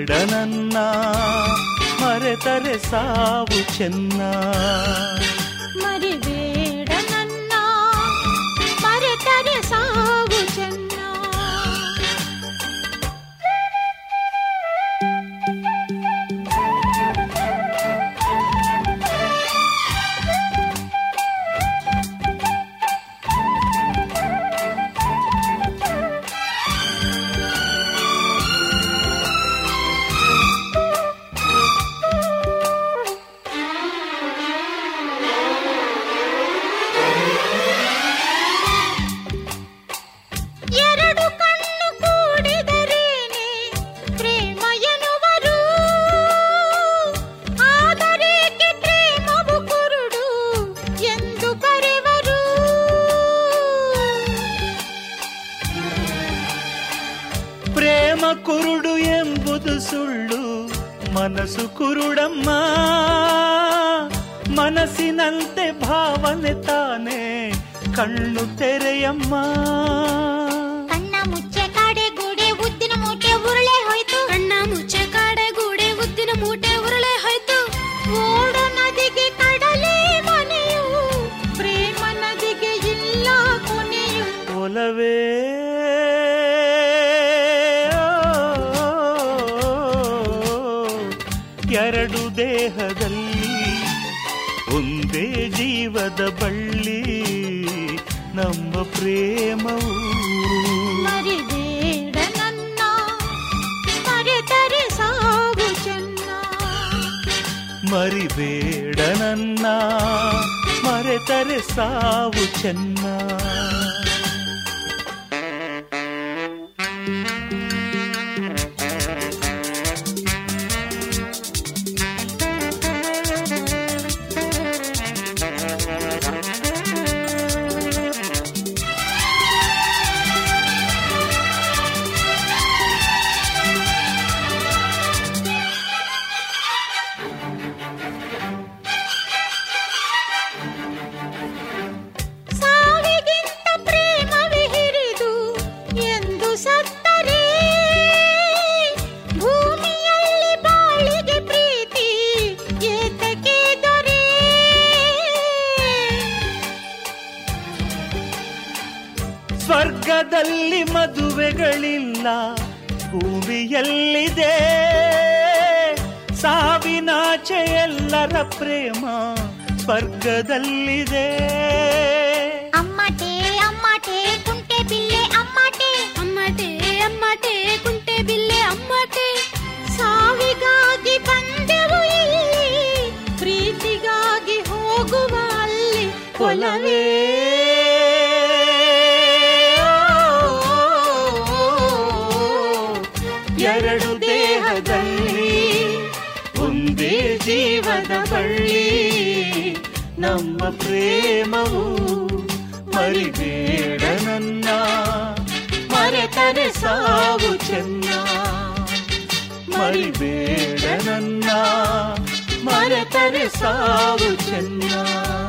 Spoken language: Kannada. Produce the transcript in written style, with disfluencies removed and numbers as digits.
ಮರಿಬೇಡ ನನ್ನ ಮರೆತರೆ ಸಾವು ಚೆನ್ನ. ಮರಿಬೇಡ ನನ್ನ ಮರೆತರೆ ಸಾವು ಚೆನ್ನ. ಕುರುಡು ಎಂಬುದು ಸುಳ್ಳು ಮನಸ್ಸು ಕುರುಡಮ್ಮ. ಮನಸ್ಸಿನಂತೆ ಭಾವನೆ ತಾನೆ ಕಣ್ಣು ತೆರೆಯಮ್ಮ. ಕಣ್ಣ ಮುಚ್ಚೆ ಕಾಡೆ ಗೂಡೆ ಉದ್ದಿನ ಮೂಟೆ ಉರುಳೆ ಹೋಯ್ತು. ಕಣ್ಣ ಮುಚ್ಚೆ ಕಾಡೆ ಗೂಡೆ ಉದ್ದಿನ ಮೂಟೆ ಉರುಳೆ ಹೋಯ್ತು. ಓಡ ನದಿಗೆ ಕಡಲೆ ಮನೆಯು ಪ್ರೇಮ ನದಿಗೆ ಇಲ್ಲ ಕೊನೆಯು. ಒಲವೇ ಎರಡು ದೇಹದಲ್ಲಿ ಒಂದೇ ಜೀವದ ಬಳ್ಳಿ ನಮ್ಮ ಪ್ರೇಮವು. ಮರಿಬೇಡ ನನ್ನ ಮರೆತರೆ ಸಾವು ಚೆನ್ನ. ಮರಿಬೇಡ ನನ್ನ ಮರೆತರೆ ಸಾವು ಚೆನ್ನ. ಸ್ವರ್ಗದಲ್ಲಿ ಮದುವೆಗಳಿಲ್ಲ ಭೂಮಿಯಲ್ಲಿದೆ. ಸಾವಿನಾಚೆ ಎಲ್ಲರ ಪ್ರೇಮ ಸ್ವರ್ಗದಲ್ಲಿದೆ. ಅಮ್ಮಟೆ ಅಮ್ಮಟೆ ಕುಂಟೆ ಬಿಲ್ಲೆ ಅಮ್ಮಟೆ. ಅಮ್ಮಟೆ ಅಮ್ಮಟೆ ಕುಂಟೆ ಬಿಲ್ಲೆ ಅಮ್ಮಟೆ. ಸಾವಿಗಾಗಿ ಬಂದೆವು ಇಲ್ಲಿ ಪ್ರೀತಿಗಾಗಿ ಹೋಗುವ ಅಲ್ಲಿ. ಒಲವೇ ಎರಡು ದೇಹದಲ್ಲಿ ಒಂದೇ ಜೀವದ ಬಳ್ಳಿ ನಮ್ಮ ಪ್ರೇಮವು. ಮರಿಬೇಡ ನನ್ನ ಮರೆತರೆ ಸಾವು ಚೆನ್ನ. ಮರಿಬೇಡ ನನ್ನ ಮರೆತರೆ ಸಾವು ಚೆನ್ನ.